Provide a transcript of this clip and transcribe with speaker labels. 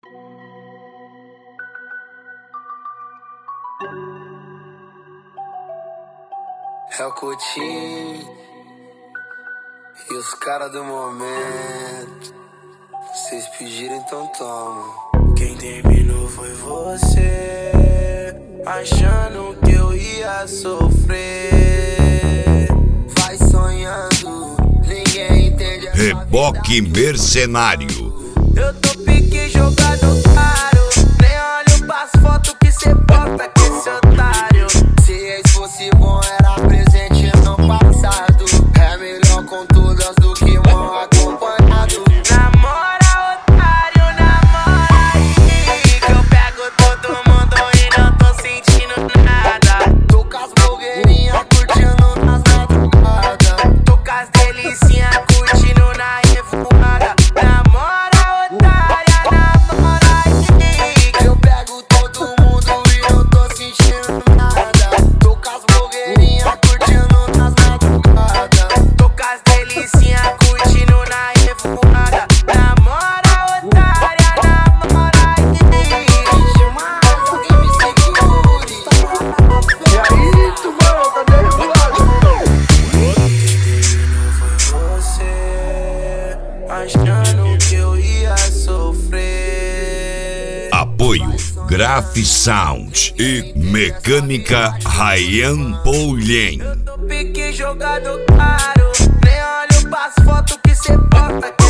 Speaker 1: É o Coutinho e os caras do momento. Vocês pediram, então toma. Quem terminou foi você, achando que eu ia sofrer. Vai sonhando, ninguém entende.
Speaker 2: Reboque Mercenário.
Speaker 1: Eu tô pique jogado caro, nem olho pras fotos que cê bota com esse otário. Se esse fosse bom era presente no passado. É melhor com todas do que mal acompanhado. Namora, otário, namora aí, que eu pego todo mundo e não tô sentindo nada. Tô com as blogueirinhas curtindo nas madrugadas. Tô com as delicinhas curtindo na revoada. Namora, otária, namora aí, que eu pego todo mundo e não tô sentindo nada. Tô com as blogueirinhas curtindo nas madrugadas. Tô com as delicinhas curtindo na revoada. Namora, otária, namora aí. Chama alguém me segure. E aí, tu mano, tá nervoso? Foi você, achando que eu ia sofrer.
Speaker 2: Apoio Graf Sound e Mecânica Ryan Paulien.
Speaker 1: Eu tô pique jogado caro, nem olho pras fotos que cê bota.